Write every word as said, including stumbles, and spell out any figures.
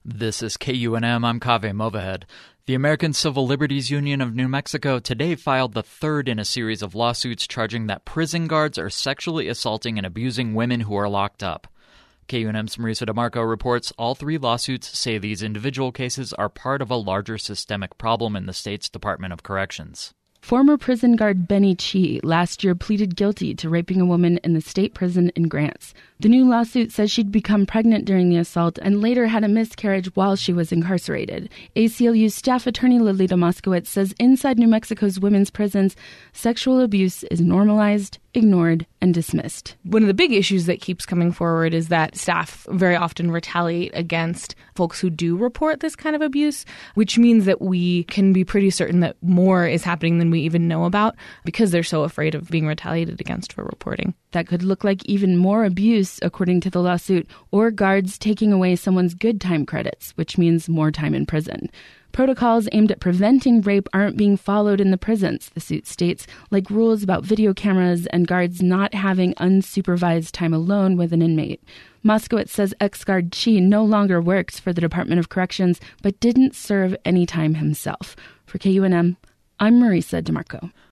This is K U N M. I'm Kaveh Movahed. The American Civil Liberties Union of New Mexico today filed the third in a series of lawsuits charging that prison guards are sexually assaulting and abusing women who are locked up. K U N M's Marisa DeMarco reports all three lawsuits say these individual cases are part of a larger systemic problem in the state's Department of Corrections. Former prison guard Benny Chi last year pleaded guilty to raping a woman in the state prison in Grants. The new lawsuit says she'd become pregnant during the assault and later had a miscarriage while she was incarcerated. A C L U's staff attorney Lolita Moskowitz says inside New Mexico's women's prisons, sexual abuse is normalized, ignored, and dismissed. One of the big issues that keeps coming forward is that staff very often retaliate against folks who do report this kind of abuse, which means that we can be pretty certain that more is happening than we even know about because they're so afraid of being retaliated against for reporting. That could look like even more abuse, according to the lawsuit, or guards taking away someone's good time credits, which means more time in prison. Protocols aimed at preventing rape aren't being followed in the prisons, the suit states, like rules about video cameras and guards not having unsupervised time alone with an inmate. Moskowitz says ex-guard Chi no longer works for the Department of Corrections, but didn't serve any time himself. For K U N M, I'm Marisa DeMarco.